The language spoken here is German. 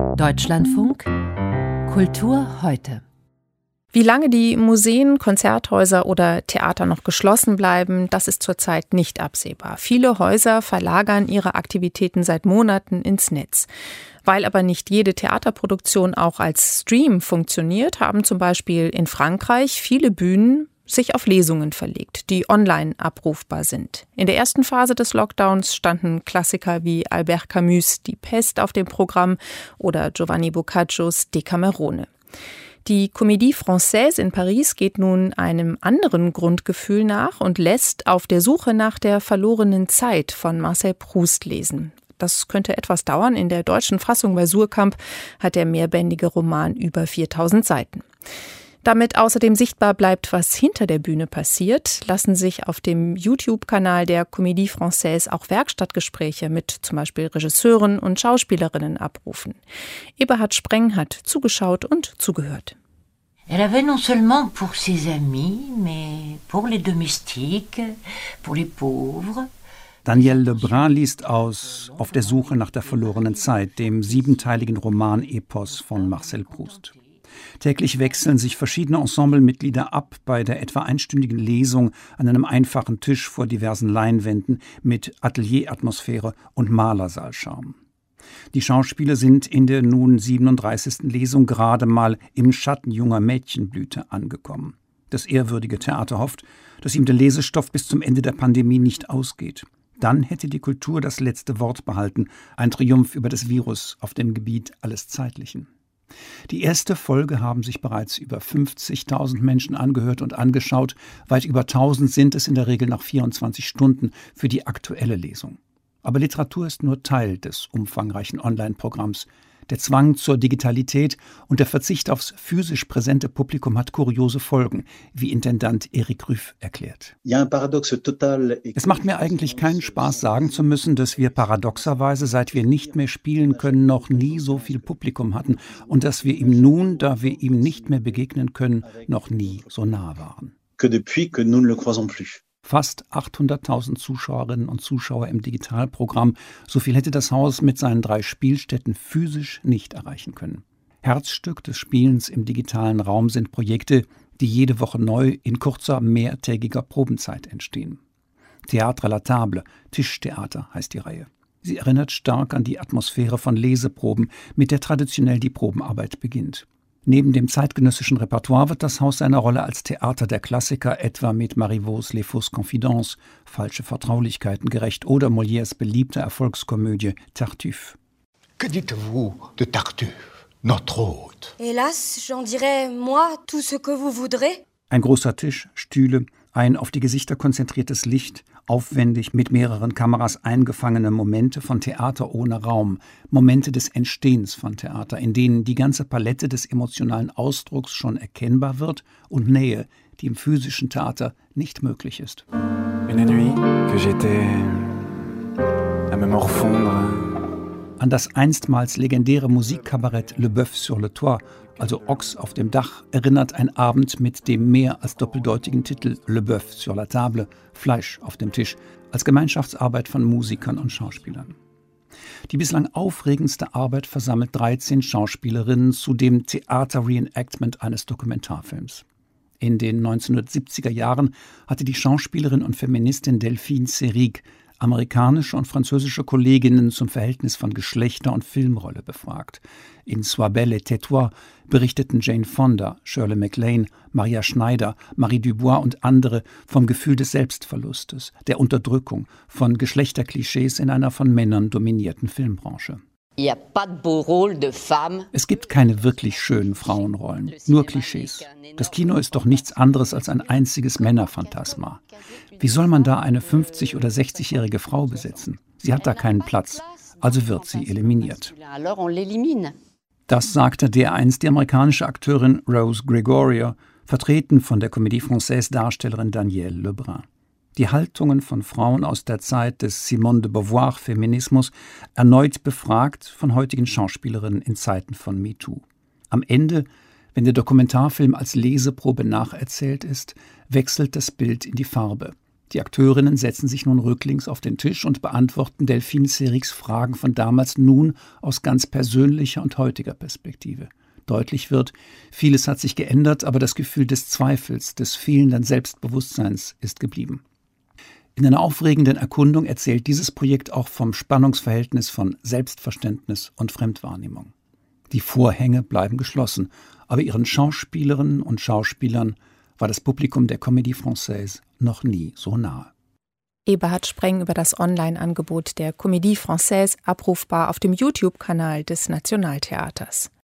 Deutschlandfunk Kultur heute. Wie lange die Museen, Konzerthäuser oder Theater noch geschlossen bleiben, das ist zurzeit nicht absehbar. Viele Häuser verlagern ihre Aktivitäten seit Monaten ins Netz. Weil aber nicht jede Theaterproduktion auch als Stream funktioniert, haben zum Beispiel in Frankreich viele Bühnen sich auf Lesungen verlegt, die online abrufbar sind. In der ersten Phase des Lockdowns standen Klassiker wie Albert Camus' Die Pest auf dem Programm oder Giovanni Boccaccios Decamerone. Die Comédie Française in Paris geht nun einem anderen Grundgefühl nach und lässt Auf der Suche nach der verlorenen Zeit von Marcel Proust lesen. Das könnte etwas dauern. In der deutschen Fassung bei Suhrkamp hat der mehrbändige Roman über 4000 Seiten. Damit außerdem sichtbar bleibt, was hinter der Bühne passiert, lassen sich auf dem YouTube-Kanal der Comédie Française auch Werkstattgespräche mit zum Beispiel Regisseuren und Schauspielerinnen abrufen. Eberhard Spreng hat zugeschaut und zugehört. Elle avait non seulement pour ses amis, mais pour les domestiques, pour les pauvres. Daniel Lebrun liest aus Auf der Suche nach der verlorenen Zeit, dem 7-teiligen Roman-Epos von Marcel Proust. Täglich wechseln sich verschiedene Ensemblemitglieder ab bei der etwa einstündigen Lesung an einem einfachen Tisch vor diversen Leinwänden mit Atelier-Atmosphäre und Malersaalcharme. Die Schauspieler sind in der nun 37. Lesung gerade mal im Schatten junger Mädchenblüte angekommen. Das ehrwürdige Theater hofft, dass ihm der Lesestoff bis zum Ende der Pandemie nicht ausgeht. Dann hätte die Kultur das letzte Wort behalten, ein Triumph über das Virus auf dem Gebiet alles Zeitlichen. Die erste Folge haben sich bereits über 50.000 Menschen angehört und angeschaut. Weit über 1.000 sind es in der Regel nach 24 Stunden für die aktuelle Lesung. Aber Literatur ist nur Teil des umfangreichen Online-Programms. Der Zwang zur Digitalität und der Verzicht aufs physisch präsente Publikum hat kuriose Folgen, wie Intendant Eric Rüff erklärt. Es macht mir eigentlich keinen Spaß, sagen zu müssen, dass wir paradoxerweise, seit wir nicht mehr spielen können, noch nie so viel Publikum hatten und dass wir ihm nun, da wir ihm nicht mehr begegnen können, noch nie so nah waren. Fast 800.000 Zuschauerinnen und Zuschauer im Digitalprogramm. So viel hätte das Haus mit seinen 3 Spielstätten physisch nicht erreichen können. Herzstück des Spielens im digitalen Raum sind Projekte, die jede Woche neu in kurzer, mehrtägiger Probenzeit entstehen. Théâtre à la table, Tischtheater heißt die Reihe. Sie erinnert stark an die Atmosphäre von Leseproben, mit der traditionell die Probenarbeit beginnt. Neben dem zeitgenössischen Repertoire wird das Haus seiner Rolle als Theater der Klassiker etwa mit Marivaux's Les Fausses Confidences, falsche Vertraulichkeiten gerecht oder Molières beliebte Erfolgskomödie Tartuffe. Que dites-vous de Tartuffe, notre hôte? Hélas, j'en dirai, moi, tout ce que vous voudrez. Ein großer Tisch, Stühle, ein auf die Gesichter konzentriertes Licht, aufwendig mit mehreren Kameras eingefangene Momente von Theater ohne Raum, Momente des Entstehens von Theater, in denen die ganze Palette des emotionalen Ausdrucks schon erkennbar wird und Nähe, die im physischen Theater nicht möglich ist. Une nuit que j'étais à me morfondre. An das einstmals legendäre Musikkabarett Le Bœuf sur le Toit, also Ochs auf dem Dach, erinnert ein Abend mit dem mehr als doppeldeutigen Titel Le Bœuf sur la table, Fleisch auf dem Tisch, als Gemeinschaftsarbeit von Musikern und Schauspielern. Die bislang aufregendste Arbeit versammelt 13 Schauspielerinnen zu dem Theater-Reenactment eines Dokumentarfilms. In den 1970er Jahren hatte die Schauspielerin und Feministin Delphine Seyrig amerikanische und französische Kolleginnen zum Verhältnis von Geschlechter und Filmrolle befragt. In Sois belle et tais-toi berichteten Jane Fonda, Shirley MacLaine, Maria Schneider, Marie Dubois und andere vom Gefühl des Selbstverlustes, der Unterdrückung, von Geschlechterklischees in einer von Männern dominierten Filmbranche. Es gibt keine wirklich schönen Frauenrollen, nur Klischees. Das Kino ist doch nichts anderes als ein einziges Männerphantasma. Wie soll man da eine 50- oder 60-jährige Frau besetzen? Sie hat da keinen Platz, also wird sie eliminiert. Das sagte dereinst die amerikanische Akteurin Rose Gregorio, vertreten von der Comédie Française Darstellerin Danielle Lebrun. Die Haltungen von Frauen aus der Zeit des Simone de Beauvoir-Feminismus erneut befragt von heutigen Schauspielerinnen in Zeiten von MeToo. Am Ende, wenn der Dokumentarfilm als Leseprobe nacherzählt ist, wechselt das Bild in die Farbe. Die Akteurinnen setzen sich nun rücklings auf den Tisch und beantworten Delphine Seyrigs Fragen von damals nun aus ganz persönlicher und heutiger Perspektive. Deutlich wird, vieles hat sich geändert, aber das Gefühl des Zweifels, des fehlenden Selbstbewusstseins ist geblieben. In einer aufregenden Erkundung erzählt dieses Projekt auch vom Spannungsverhältnis von Selbstverständnis und Fremdwahrnehmung. Die Vorhänge bleiben geschlossen, aber ihren Schauspielerinnen und Schauspielern war das Publikum der Comédie Française noch nie so nahe. Eberhard Spreng über das Online-Angebot der Comédie Française, abrufbar auf dem YouTube-Kanal des Nationaltheaters.